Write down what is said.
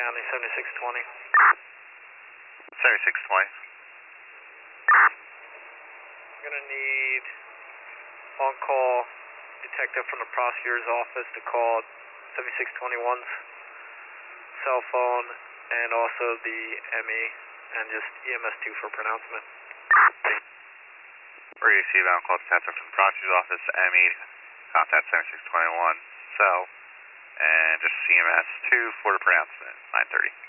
County, 7620. 7620. I'm going to need on-call detective from the prosecutor's office to call 7621's cell phone and also the ME and just EMS2 for pronouncement. We're receive on-call detective from the prosecutor's office, ME, contact 7621 cell, and just CMS2 for the pronouncement, 930.